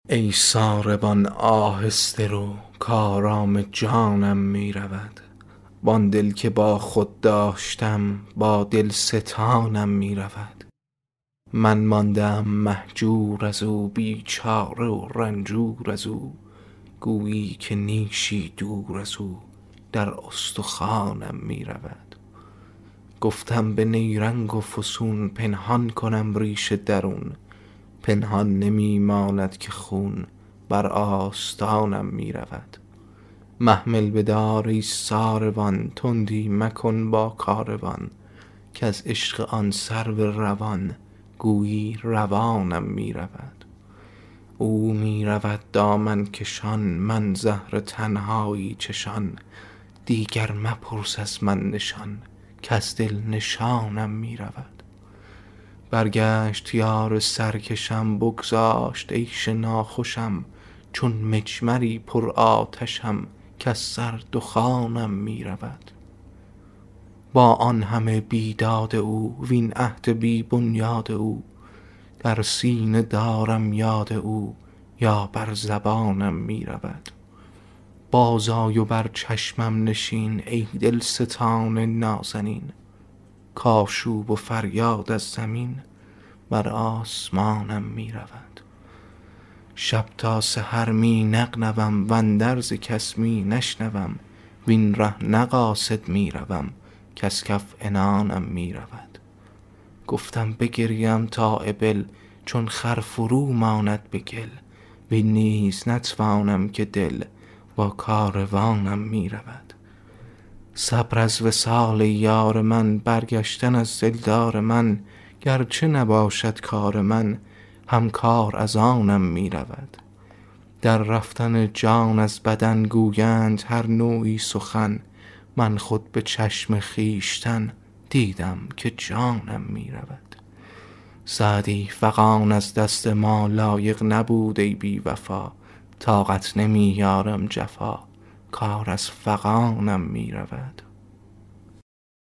ای ساربان آهسته رو کآرام جانم می رود. وان دل که با خود داشتم با دل ستانم می رود. من مانده ام مهجور از او، بیچاره و رنجور از او. گویی که نیشی دور از او در استخوانم می رود. گفتم به نیرنگ و فسون پنهان کنم ریش درون. پنهان نمی ماند که خون بر آستانم می رود. محمل بدار ای ساربان، تندی مکن با کاروان. که از عشق آن سرو روان گویی روانم می رود. او می رود دامن کشان، من زهر تنهایی چشان. دیگر مپرس از من نشان، کز دل نشانم می رود. برگشت یار سرکشم، بگذاشت عیش ناخوشم. چون مجمری پر آتشم کز سر دخانم می رود. با آن همه بیداد او وین عهد بی بنیاد او. در سینه دارم یاد او یا بر زبانم می رود. بازآی و بر چشمم نشین ای دلستان نازنین. کآشوب و فریاد از زمین بر آسمانم می رود. شب تا سحر می نغنوم واندرز کس می نشنوم. وین ره نه قاصد می روم کز کف عنانم می رود. گفتم بگریم تا ابل چون خر فرو ماند به گل. وین نیز نتوانم که دل با کاروانم می رود. صبر از وصال یار من، برگشتن از دلدار من. گرچه نباشد کار من هم کار از آنم می رود. در رفتن جان از بدن گویند هر نوعی سخن. من خود به چشم خویشتن دیدم که جانم می رود. سعدی فغان از دست ما لایق نبود ای بی وفا. طاقت نمی یارم جفا، کار از فغانم می رود.